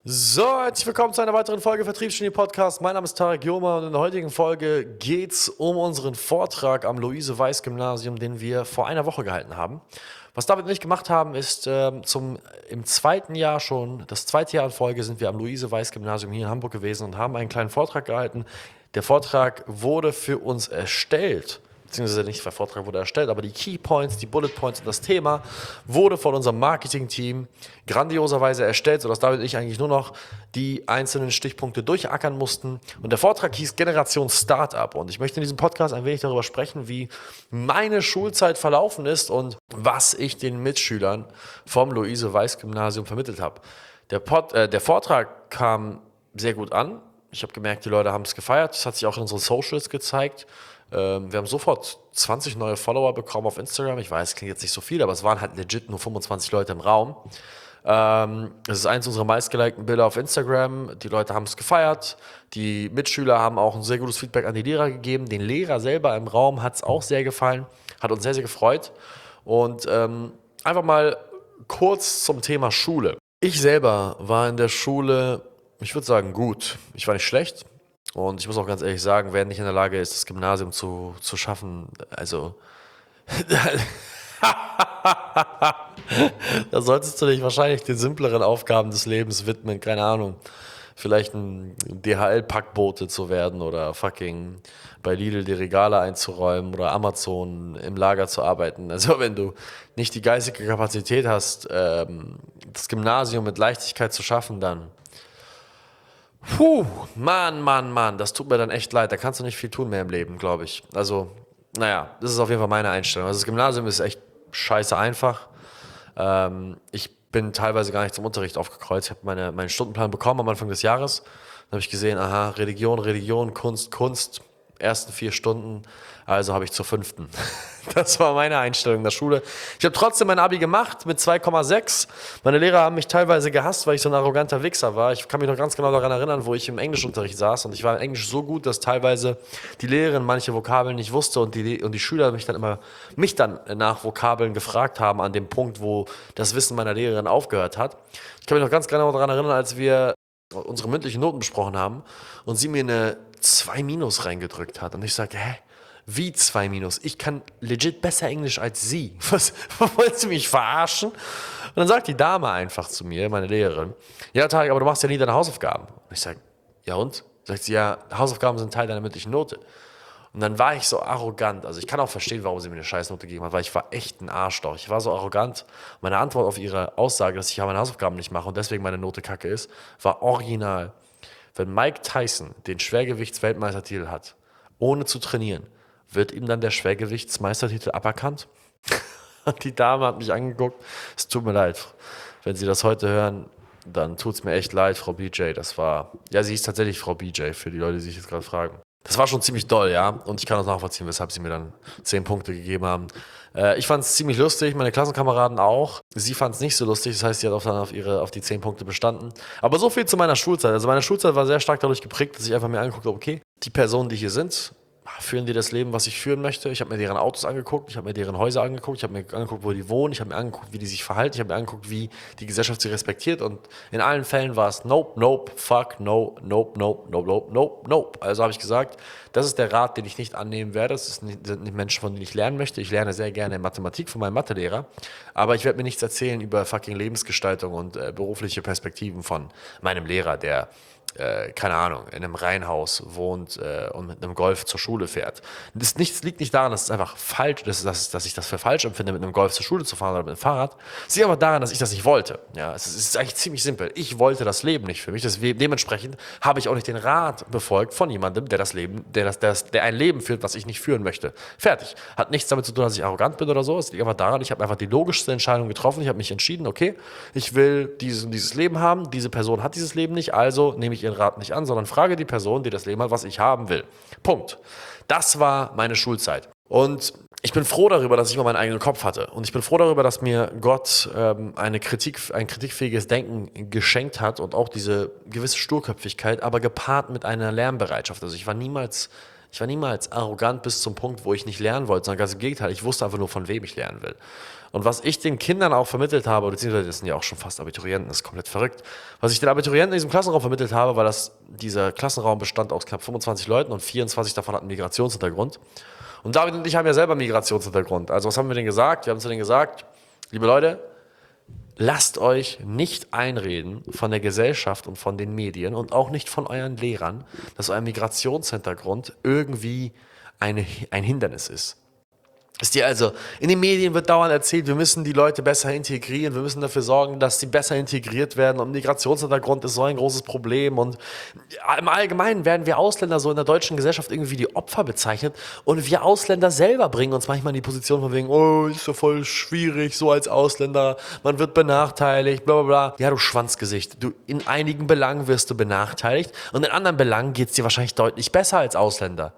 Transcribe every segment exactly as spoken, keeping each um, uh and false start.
So, herzlich willkommen zu einer weiteren Folge Vertriebsgenie Podcast. Mein Name ist Tarek Joma und in der heutigen Folge geht es um unseren Vortrag am Luise-Weiß-Gymnasium, den wir vor einer Woche gehalten haben. Was David und ich gemacht haben, ist ähm, zum, im zweiten Jahr schon, das zweite Jahr in Folge sind wir am Luise-Weiß-Gymnasium hier in Hamburg gewesen und haben einen kleinen Vortrag gehalten. Der Vortrag wurde für uns erstellt, beziehungsweise nicht, der Vortrag wurde erstellt, aber die Key Points, die Bullet Points und das Thema wurde von unserem Marketing-Team grandioserweise erstellt, sodass David und ich eigentlich nur noch die einzelnen Stichpunkte durchackern mussten. Und der Vortrag hieß Generation Startup. Und ich möchte in diesem Podcast ein wenig darüber sprechen, wie meine Schulzeit verlaufen ist und was ich den Mitschülern vom Luise-Weiß-Gymnasium vermittelt habe. Der, Pod, äh, der Vortrag kam sehr gut an. Ich habe gemerkt, die Leute haben es gefeiert. Das hat sich auch in unseren Socials gezeigt. Ähm, wir haben sofort zwanzig neue Follower bekommen auf Instagram. Ich weiß, es klingt jetzt nicht so viel, aber es waren halt legit nur fünfundzwanzig Leute im Raum. Ähm, es ist eins unserer meistgelikten Bilder auf Instagram. Die Leute haben es gefeiert. Die Mitschüler haben auch ein sehr gutes Feedback an die Lehrer gegeben. Den Lehrer selber im Raum hat es auch sehr gefallen. Hat uns sehr, sehr gefreut. Und ähm, einfach mal kurz zum Thema Schule. Ich selber war in der Schule, ich würde sagen, gut. Ich war nicht schlecht. Und ich muss auch ganz ehrlich sagen, wer nicht in der Lage ist, das Gymnasium zu, zu schaffen, also da solltest du dich wahrscheinlich den simpleren Aufgaben des Lebens widmen, keine Ahnung. Vielleicht ein D H L-Packbote zu werden oder fucking bei Lidl die Regale einzuräumen oder Amazon im Lager zu arbeiten. Also wenn du nicht die geistige Kapazität hast, ähm, das Gymnasium mit Leichtigkeit zu schaffen, dann Puh, Mann, Mann, Mann, das tut mir dann echt leid. Da kannst du nicht viel tun mehr im Leben, glaube ich. Also, naja, das ist auf jeden Fall meine Einstellung. Also das Gymnasium ist echt scheiße einfach. Ähm, ich bin teilweise gar nicht zum Unterricht aufgekreuzt. Ich habe meine, meinen Stundenplan bekommen am Anfang des Jahres. Dann habe ich gesehen, aha, Religion, Religion, Kunst, Kunst. Ersten vier Stunden, also habe ich zur fünften. Das war meine Einstellung in der Schule. Ich habe trotzdem mein Abi gemacht mit zwei Komma sechs. Meine Lehrer haben mich teilweise gehasst, weil ich so ein arroganter Wichser war. Ich kann mich noch ganz genau daran erinnern, wo ich im Englischunterricht saß und ich war in Englisch so gut, dass teilweise die Lehrerin manche Vokabeln nicht wusste und die, und die Schüler mich dann immer mich dann nach Vokabeln gefragt haben an dem Punkt, wo das Wissen meiner Lehrerin aufgehört hat. Ich kann mich noch ganz genau daran erinnern, als wir unsere mündlichen Noten besprochen haben und sie mir eine zwei Minus reingedrückt hat. Und ich sage, hä? Wie zwei Minus? Ich kann legit besser Englisch als sie. Was, wollt Sie mich verarschen? Und dann sagt die Dame einfach zu mir, meine Lehrerin, ja, Tarek, aber du machst ja nie deine Hausaufgaben. Und ich sage, ja und? Sagt sie, ja, Hausaufgaben sind Teil deiner mündlichen Note. Und dann war ich so arrogant. Also ich kann auch verstehen, warum sie mir eine Scheißnote gegeben hat, weil ich war echt ein Arschloch. Ich war so arrogant. Meine Antwort auf ihre Aussage, dass ich ja meine Hausaufgaben nicht mache und deswegen meine Note kacke ist, war original. Wenn Mike Tyson den Schwergewichtsweltmeistertitel hat, ohne zu trainieren, wird ihm dann der Schwergewichtsmeistertitel aberkannt? Und die Dame hat mich angeguckt. Es tut mir leid. Wenn Sie das heute hören, dann tut es mir echt leid, Frau B J. Das war, ja, sie ist tatsächlich Frau B J, für die Leute, die sich jetzt gerade fragen. Das war schon ziemlich doll, ja. Und ich kann auch nachvollziehen, weshalb sie mir dann zehn Punkte gegeben haben. Äh, ich fand es ziemlich lustig, meine Klassenkameraden auch. Sie fand es nicht so lustig, das heißt, sie hat auch dann auf, ihre, auf die zehn Punkte bestanden. Aber so viel zu meiner Schulzeit. Also meine Schulzeit war sehr stark dadurch geprägt, dass ich einfach mir angeguckt habe, okay, die Personen, die hier sind, führen die das Leben, was ich führen möchte. Ich habe mir deren Autos angeguckt, ich habe mir deren Häuser angeguckt, ich habe mir angeguckt, wo die wohnen, ich habe mir angeguckt, wie die sich verhalten, ich habe mir angeguckt, wie die Gesellschaft sie respektiert und in allen Fällen war es nope, nope, fuck, no, nope, nope, nope, nope, nope, nope. Also habe ich gesagt, das ist der Rat, den ich nicht annehmen werde. Das sind nicht Menschen, von denen ich lernen möchte. Ich lerne sehr gerne Mathematik von meinem Mathelehrer, aber ich werde mir nichts erzählen über fucking Lebensgestaltung und äh, berufliche Perspektiven von meinem Lehrer, der Äh, keine Ahnung, in einem Reihenhaus wohnt äh, und mit einem Golf zur Schule fährt. Das nichts, liegt nicht daran, dass es einfach falsch ist, dass, dass ich das für falsch empfinde, mit einem Golf zur Schule zu fahren oder mit einem Fahrrad. Es liegt aber daran, dass ich das nicht wollte. Ja, es ist, es ist eigentlich ziemlich simpel. Ich wollte das Leben nicht für mich. Deswegen, dementsprechend habe ich auch nicht den Rat befolgt von jemandem, der das Leben, der, das, der, das, der ein Leben führt, was ich nicht führen möchte. Fertig. Hat nichts damit zu tun, dass ich arrogant bin oder so. Es liegt einfach daran, ich habe einfach die logischste Entscheidung getroffen. Ich habe mich entschieden, okay, ich will dieses, dieses Leben haben. Diese Person hat dieses Leben nicht, also nehme ich ihren Rat nicht an, sondern frage die Person, die das Leben hat, was ich haben will. Punkt. Das war meine Schulzeit. Und ich bin froh darüber, dass ich immer meinen eigenen Kopf hatte. Und ich bin froh darüber, dass mir Gott ähm, eine Kritik, ein kritikfähiges Denken geschenkt hat und auch diese gewisse Sturköpfigkeit, aber gepaart mit einer Lernbereitschaft. Also ich war niemals, ich war niemals arrogant bis zum Punkt, wo ich nicht lernen wollte, sondern ganz im Gegenteil. Ich wusste einfach nur, von wem ich lernen will. Und was ich den Kindern auch vermittelt habe, beziehungsweise das sind ja auch schon fast Abiturienten, das ist komplett verrückt, was ich den Abiturienten in diesem Klassenraum vermittelt habe, weil das, dieser Klassenraum bestand aus knapp fünfundzwanzig Leuten und vierundzwanzig davon hatten Migrationshintergrund. Und David und ich haben ja selber Migrationshintergrund. Also was haben wir denen gesagt? Wir haben zu denen gesagt, liebe Leute, lasst euch nicht einreden von der Gesellschaft und von den Medien und auch nicht von euren Lehrern, dass euer Migrationshintergrund irgendwie eine, ein Hindernis ist. Ist dir also, in den Medien wird dauernd erzählt, wir müssen die Leute besser integrieren, wir müssen dafür sorgen, dass sie besser integriert werden und Migrationshintergrund ist so ein großes Problem und im Allgemeinen werden wir Ausländer so in der deutschen Gesellschaft irgendwie wie die Opfer bezeichnet und wir Ausländer selber bringen uns manchmal in die Position von wegen, oh, ist so voll schwierig, so als Ausländer, man wird benachteiligt, bla bla bla. Ja, du Schwanzgesicht, du, in einigen Belangen wirst du benachteiligt und in anderen Belangen geht es dir wahrscheinlich deutlich besser als Ausländer.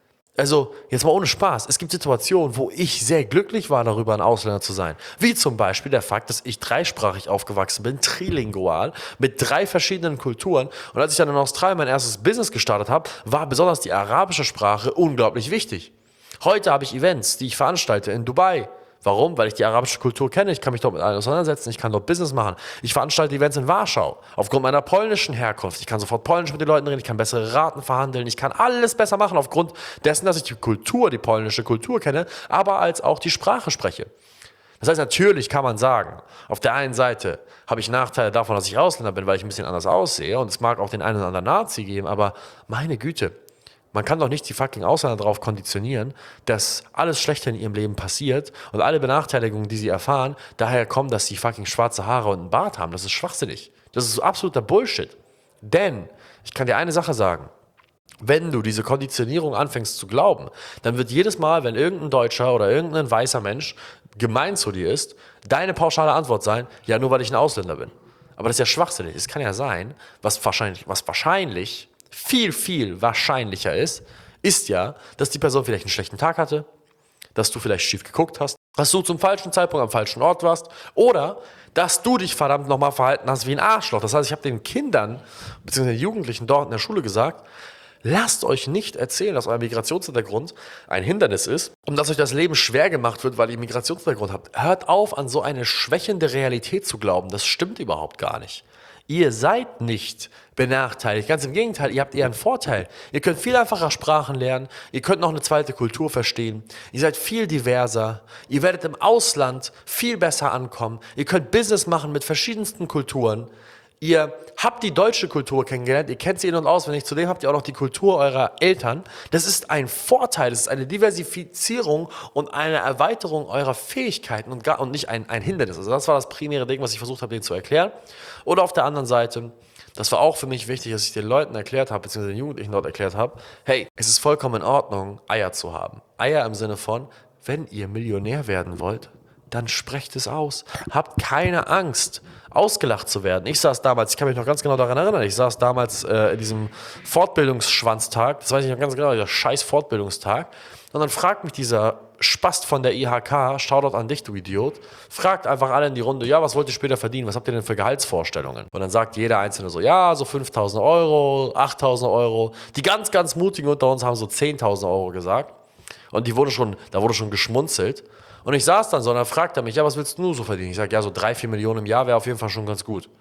Also, jetzt mal ohne Spaß. Es gibt Situationen, wo ich sehr glücklich war, darüber ein Ausländer zu sein. Wie zum Beispiel der Fakt, dass ich dreisprachig aufgewachsen bin, trilingual, mit drei verschiedenen Kulturen. Und als ich dann in Australien mein erstes Business gestartet habe, war besonders die arabische Sprache unglaublich wichtig. Heute habe ich Events, die ich veranstalte in Dubai. Warum? Weil ich die arabische Kultur kenne, ich kann mich dort mit allen auseinandersetzen, ich kann dort Business machen. Ich veranstalte Events in Warschau, aufgrund meiner polnischen Herkunft. Ich kann sofort Polnisch mit den Leuten reden, ich kann bessere Raten verhandeln, ich kann alles besser machen, aufgrund dessen, dass ich die Kultur, die polnische Kultur kenne, aber als auch die Sprache spreche. Das heißt, natürlich kann man sagen, auf der einen Seite habe ich Nachteile davon, dass ich Ausländer bin, weil ich ein bisschen anders aussehe und es mag auch den einen oder anderen Nazi geben, aber meine Güte, man kann doch nicht die fucking Ausländer darauf konditionieren, dass alles Schlechte in ihrem Leben passiert und alle Benachteiligungen, die sie erfahren, daher kommen, dass sie fucking schwarze Haare und einen Bart haben. Das ist schwachsinnig. Das ist so absoluter Bullshit. Denn, ich kann dir eine Sache sagen, wenn du diese Konditionierung anfängst zu glauben, dann wird jedes Mal, wenn irgendein Deutscher oder irgendein weißer Mensch gemein zu dir ist, deine pauschale Antwort sein, ja, nur weil ich ein Ausländer bin. Aber das ist ja schwachsinnig. Es kann ja sein, was wahrscheinlich, was wahrscheinlich viel, viel wahrscheinlicher ist, ist ja, dass die Person vielleicht einen schlechten Tag hatte, dass du vielleicht schief geguckt hast, dass du zum falschen Zeitpunkt am falschen Ort warst oder dass du dich verdammt nochmal verhalten hast wie ein Arschloch. Das heißt, ich habe den Kindern bzw. den Jugendlichen dort in der Schule gesagt, lasst euch nicht erzählen, dass euer Migrationshintergrund ein Hindernis ist und dass euch das Leben schwer gemacht wird, weil ihr Migrationshintergrund habt. Hört auf, an so eine schwächende Realität zu glauben. Das stimmt überhaupt gar nicht. Ihr seid nicht benachteiligt. Ganz im Gegenteil, ihr habt eher einen Vorteil. Ihr könnt viel einfacher Sprachen lernen. Ihr könnt noch eine zweite Kultur verstehen. Ihr seid viel diverser. Ihr werdet im Ausland viel besser ankommen. Ihr könnt Business machen mit verschiedensten Kulturen. Ihr habt die deutsche Kultur kennengelernt, ihr kennt sie in- und auswendig, zudem habt ihr auch noch die Kultur eurer Eltern. Das ist ein Vorteil, das ist eine Diversifizierung und eine Erweiterung eurer Fähigkeiten und, gar, und nicht ein, ein Hindernis. Also das war das primäre Ding, was ich versucht habe, denen zu erklären. Oder auf der anderen Seite, das war auch für mich wichtig, dass ich den Leuten erklärt habe, beziehungsweise den Jugendlichen dort erklärt habe, hey, es ist vollkommen in Ordnung, Eier zu haben. Eier im Sinne von, wenn ihr Millionär werden wollt, dann sprecht es aus. Habt keine Angst, ausgelacht zu werden. Ich saß damals, ich kann mich noch ganz genau daran erinnern, ich saß damals äh, in diesem Fortbildungsschwanztag, das weiß ich noch ganz genau, dieser scheiß Fortbildungstag. Und dann fragt mich dieser Spast von der I H K, Shoutout an dich, du Idiot, fragt einfach alle in die Runde, ja, was wollt ihr später verdienen? Was habt ihr denn für Gehaltsvorstellungen? Und dann sagt jeder Einzelne so, ja, so fünftausend Euro, achttausend Euro. Die ganz, ganz Mutigen unter uns haben so zehntausend Euro gesagt. Und die wurde schon, da wurde schon geschmunzelt. Und ich saß dann so und dann fragt er mich, ja, was willst du so verdienen? Ich sage, ja, so drei, vier Millionen im Jahr wäre auf jeden Fall schon ganz gut.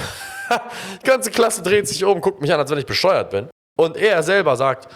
Die ganze Klasse dreht sich um, guckt mich an, als wenn ich bescheuert bin. Und er selber sagt,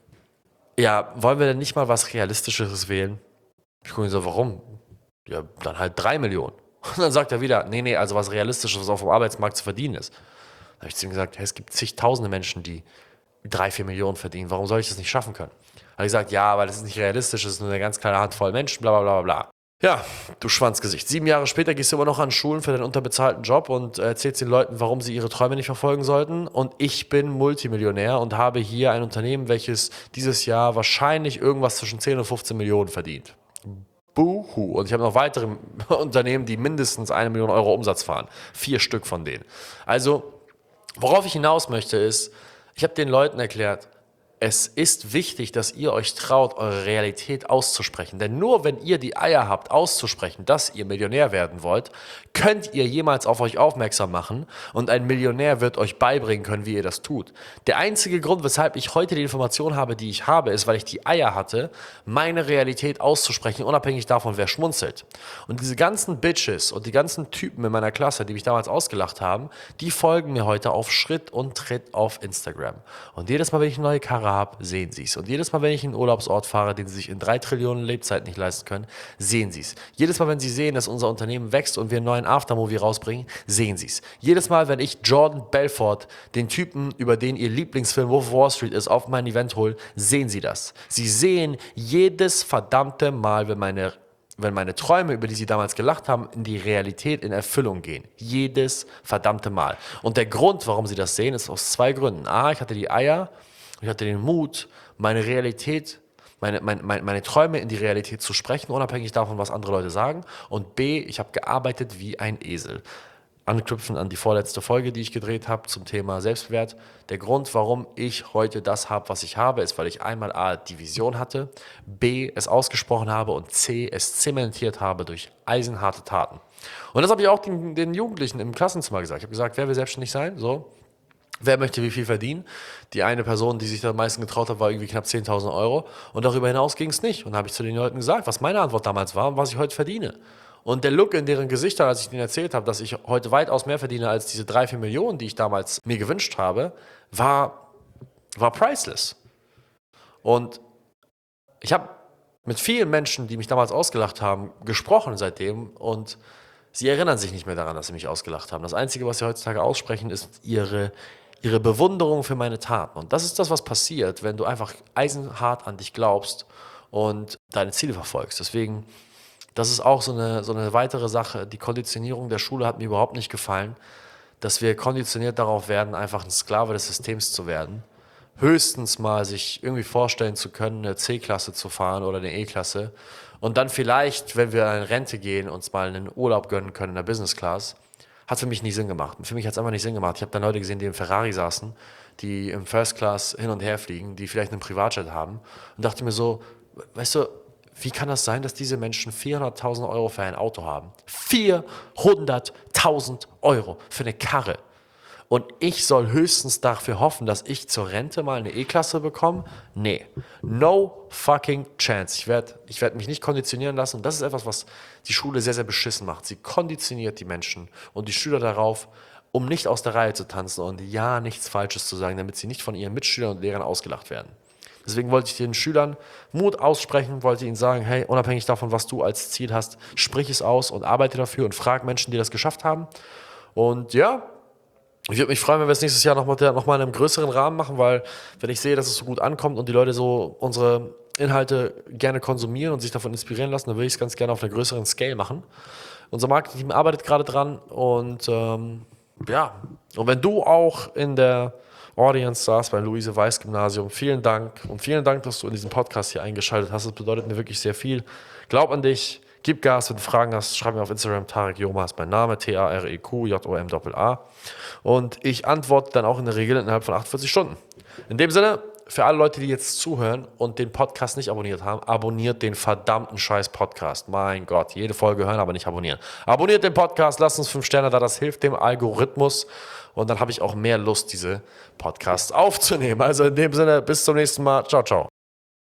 ja, wollen wir denn nicht mal was Realistischeres wählen? Ich gucke ihn so, warum? Ja, dann halt drei Millionen. Und dann sagt er wieder, nee, nee, also was Realistisches, was auf dem Arbeitsmarkt zu verdienen ist. Da habe ich zu ihm gesagt, hey, es gibt zigtausende Menschen, die drei, vier Millionen verdienen. Warum soll ich das nicht schaffen können? Da habe ich gesagt, ja, weil das ist nicht realistisch, das ist nur eine ganz kleine Handvoll Menschen, bla bla bla bla. Ja, du Schwanzgesicht. Sieben Jahre später gehst du immer noch an Schulen für deinen unterbezahlten Job und erzählst den Leuten, warum sie ihre Träume nicht verfolgen sollten. Und ich bin Multimillionär und habe hier ein Unternehmen, welches dieses Jahr wahrscheinlich irgendwas zwischen zehn und fünfzehn Millionen verdient. Buhu. Und ich habe noch weitere Unternehmen, die mindestens eine Million Euro Umsatz fahren. Vier Stück von denen. Also, worauf ich hinaus möchte ist, ich habe den Leuten erklärt, es ist wichtig, dass ihr euch traut, eure Realität auszusprechen. Denn nur wenn ihr die Eier habt, auszusprechen, dass ihr Millionär werden wollt, könnt ihr jemals auf euch aufmerksam machen und ein Millionär wird euch beibringen können, wie ihr das tut. Der einzige Grund, weshalb ich heute die Information habe, die ich habe, ist, weil ich die Eier hatte, meine Realität auszusprechen, unabhängig davon, wer schmunzelt. Und diese ganzen Bitches und die ganzen Typen in meiner Klasse, die mich damals ausgelacht haben, die folgen mir heute auf Schritt und Tritt auf Instagram. Und jedes Mal, wenn ich eine neue Karre habe, sehen sie es. Und jedes Mal, wenn ich in einen Urlaubsort fahre, den sie sich in drei Trillionen Lebzeiten nicht leisten können, sehen sie es. Jedes Mal, wenn sie sehen, dass unser Unternehmen wächst und wir einen neuen Aftermovie rausbringen, sehen sie es. Jedes Mal, wenn ich Jordan Belfort, den Typen, über den ihr Lieblingsfilm Wolf of Wall Street ist, auf mein Event hole, sehen sie das. Sie sehen jedes verdammte Mal, wenn meine wenn meine Träume, über die sie damals gelacht haben, in die Realität, in Erfüllung gehen. Jedes verdammte Mal. Und der Grund, warum sie das sehen, ist aus zwei Gründen. A, ich hatte die Eier, ich hatte den Mut, meine Realität, meine, meine, meine, meine Träume in die Realität zu sprechen, unabhängig davon, was andere Leute sagen. Und B, ich habe gearbeitet wie ein Esel. Anknüpfen an die vorletzte Folge, die ich gedreht habe zum Thema Selbstwert. Der Grund, warum ich heute das habe, was ich habe, ist, weil ich einmal A, die Vision hatte, B, es ausgesprochen habe und C, es zementiert habe durch eisenharte Taten. Und das habe ich auch den, den Jugendlichen im Klassenzimmer gesagt. Ich habe gesagt, wer will selbstständig sein? So. Wer möchte wie viel verdienen? Die eine Person, die sich da am meisten getraut hat, war irgendwie knapp zehntausend Euro. Und darüber hinaus ging es nicht. Und da habe ich zu den Leuten gesagt, was meine Antwort damals war und was ich heute verdiene. Und der Look in deren Gesichtern, als ich denen erzählt habe, dass ich heute weitaus mehr verdiene als diese drei, vier Millionen, die ich damals mir gewünscht habe, war, war priceless. Und ich habe mit vielen Menschen, die mich damals ausgelacht haben, gesprochen seitdem und sie erinnern sich nicht mehr daran, dass sie mich ausgelacht haben. Das Einzige, was sie heutzutage aussprechen, ist ihre, ihre Bewunderung für meine Taten. Und das ist das, was passiert, wenn du einfach eisenhart an dich glaubst und deine Ziele verfolgst. Deswegen, das ist auch so eine, so eine weitere Sache. Die Konditionierung der Schule hat mir überhaupt nicht gefallen, dass wir konditioniert darauf werden, einfach ein Sklave des Systems zu werden. Höchstens mal sich irgendwie vorstellen zu können, eine C-Klasse zu fahren oder eine E-Klasse und dann vielleicht, wenn wir in Rente gehen, uns mal einen Urlaub gönnen können in der Business Class. Hat für mich nie Sinn gemacht. Für mich hat es einfach nicht Sinn gemacht. Ich habe dann Leute gesehen, die im Ferrari saßen, die im First Class hin und her fliegen, die vielleicht einen Privatjet haben und dachte mir so, weißt du, wie kann das sein, dass diese Menschen vierhunderttausend Euro für ein Auto haben? vierhunderttausend Euro für eine Karre. Und ich soll höchstens dafür hoffen, dass ich zur Rente mal eine E-Klasse bekomme? Nee. No fucking chance. Ich werde ich werd mich nicht konditionieren lassen. Und das ist etwas, was die Schule sehr, sehr beschissen macht. Sie konditioniert die Menschen und die Schüler darauf, um nicht aus der Reihe zu tanzen und ja, nichts Falsches zu sagen, damit sie nicht von ihren Mitschülern und Lehrern ausgelacht werden. Deswegen wollte ich den Schülern Mut aussprechen, wollte ihnen sagen, hey, unabhängig davon, was du als Ziel hast, sprich es aus und arbeite dafür und frag Menschen, die das geschafft haben. Und ja, ich würde mich freuen, wenn wir es nächstes Jahr nochmal noch mal in einem größeren Rahmen machen, weil wenn ich sehe, dass es so gut ankommt und die Leute so unsere Inhalte gerne konsumieren und sich davon inspirieren lassen, dann würde ich es ganz gerne auf einer größeren Scale machen. Unser Marketing-Team arbeitet gerade dran und ähm, ja, und wenn du auch in der Audience saß beim Luise-Weiß-Gymnasium. Vielen Dank und vielen Dank, dass du in diesen Podcast hier eingeschaltet hast. Das bedeutet mir wirklich sehr viel. Glaub an dich, gib Gas, wenn du Fragen hast, schreib mir auf Instagram, Tarek Joma ist mein Name, T A R E Q J O M A A. Und ich antworte dann auch in der Regel innerhalb von achtundvierzig Stunden. In dem Sinne, für alle Leute, die jetzt zuhören und den Podcast nicht abonniert haben, abonniert den verdammten scheiß Podcast. Mein Gott, jede Folge hören, aber nicht abonnieren. Abonniert den Podcast, lasst uns fünf Sterne da, das hilft dem Algorithmus. Und dann habe ich auch mehr Lust, diese Podcasts aufzunehmen. Also in dem Sinne, bis zum nächsten Mal. Ciao, ciao.